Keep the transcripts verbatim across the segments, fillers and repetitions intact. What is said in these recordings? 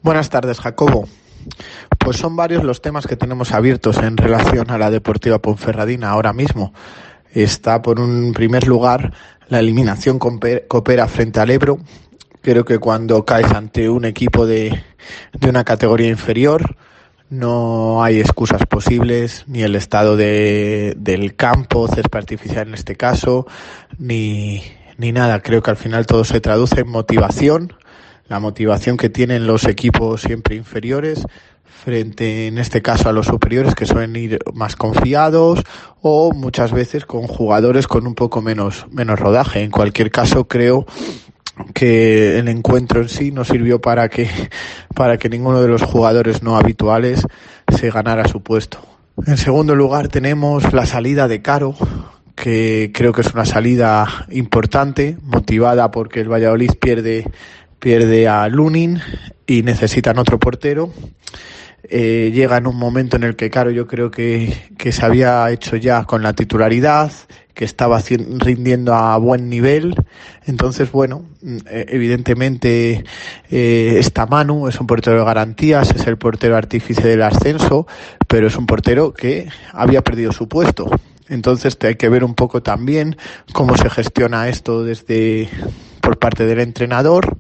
Buenas tardes, Jacobo. Pues son varios los temas que tenemos abiertos en relación a la Deportiva Ponferradina ahora mismo. Está, por un primer lugar, la eliminación que opera frente al Ebro. Creo que cuando caes ante un equipo de, de una categoría inferior, no hay excusas posibles, ni el estado de, del campo, césped artificial en este caso, ni, ni nada. Creo que al final todo se traduce en motivación, la motivación que tienen los equipos siempre inferiores frente, en este caso, a los superiores, que suelen ir más confiados o muchas veces con jugadores con un poco menos, menos rodaje. En cualquier caso, creo que el encuentro en sí no sirvió para que para que ninguno de los jugadores no habituales se ganara su puesto. En segundo lugar tenemos la salida de Caro, que creo que es una salida importante, motivada porque el Valladolid pierde pierde a Lunin y necesitan otro portero. Eh, llega en un momento en el que Caro yo creo que, que se había hecho ya con la titularidad, que estaba rindiendo a buen nivel. Entonces, bueno, evidentemente eh, está Manu, es un portero de garantías, es el portero artífice del ascenso, pero es un portero que había perdido su puesto. Entonces hay que ver un poco también cómo se gestiona esto desde por parte del entrenador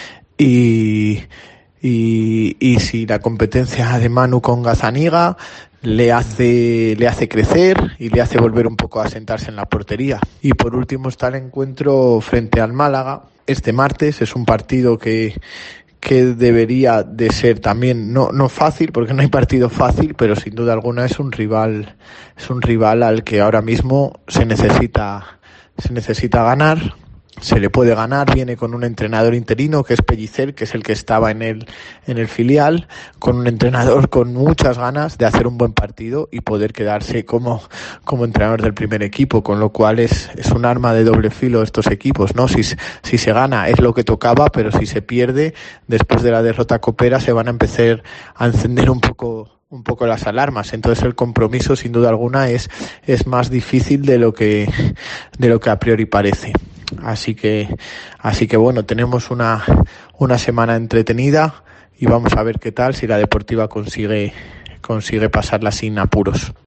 y, y, y si la competencia de Manu con Gazzaniga le hace le hace crecer y le hace volver un poco a sentarse en la portería. Y por último está el encuentro frente al Málaga este martes. Es un partido que que debería de ser también no no fácil, porque no hay partido fácil, pero sin duda alguna es un rival es un rival al que ahora mismo se necesita se necesita ganar. Se le puede ganar, viene con un entrenador interino que es Pellicer, que es el que estaba en el en el filial, con un entrenador con muchas ganas de hacer un buen partido y poder quedarse como como entrenador del primer equipo, con lo cual es es un arma de doble filo estos equipos, ¿no? Si si se gana es lo que tocaba, pero si se pierde después de la derrota copera se van a empezar a encender un poco un poco las alarmas. Entonces el compromiso sin duda alguna es es más difícil de lo que de lo que a priori parece. Así que, así que bueno, tenemos una, una semana entretenida y vamos a ver qué tal si la Deportiva consigue, consigue pasarla sin apuros.